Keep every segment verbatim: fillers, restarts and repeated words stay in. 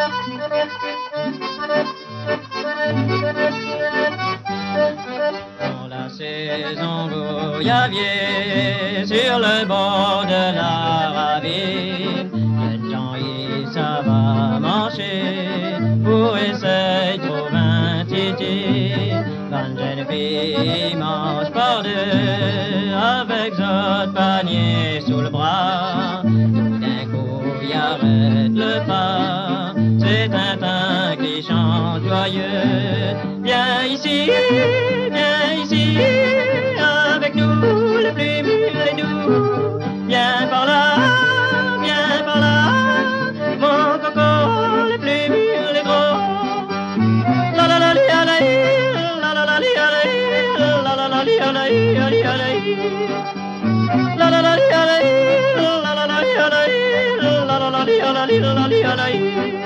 Dans la saison goyavier, sur le bord de la ravine, les gens y ça va marcher pour essayer de trouver un titi. Quand jeune fille marche par deux avec son panier sous le bras, tout d'un coup y arrête le pas. C'est Tintin qui chante joyeux. Viens ici, viens ici, avec nous le plus mûr et doux. Viens par là, viens par là, mon coco le plus mûr et gros. La la la li la la la la li la la la la li la la la la la li la la la la li la la li la la li la.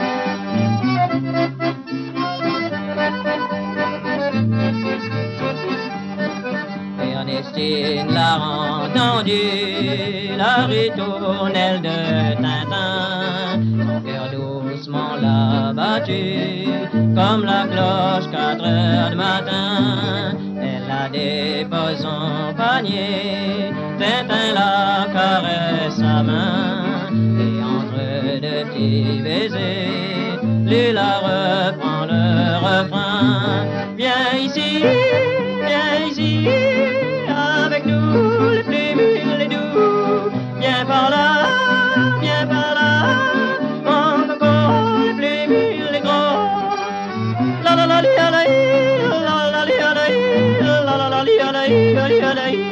Ernestine l'a entendu, la ritournelle de Tintin, son cœur doucement l'a battu, comme la cloche quatre heures du matin. Elle a déposé son panier, Tintin la caresse sa main, et entre deux petits baisers, lui la reprend le refrain. Viens ici, viens ici, avec nous les plus mûrs et doux. Viens par là, viens par là, mon coco les plus mûrs et gros. La la la li la la la la li la la la la li la la la li la la la li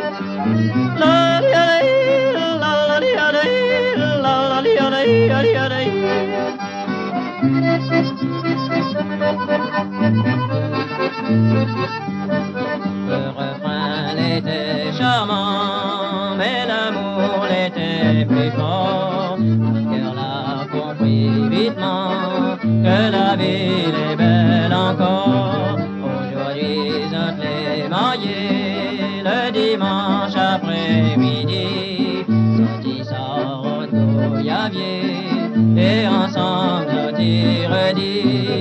la li la la. Le refrain l'était charmant, mais l'amour l'était plus fort. Mon cœur l'a compris vitement, que la ville est belle encore. Aujourd'hui, on les mariés, le dimanche après-midi, sortis sort au goyavier, et ensemble nous redis.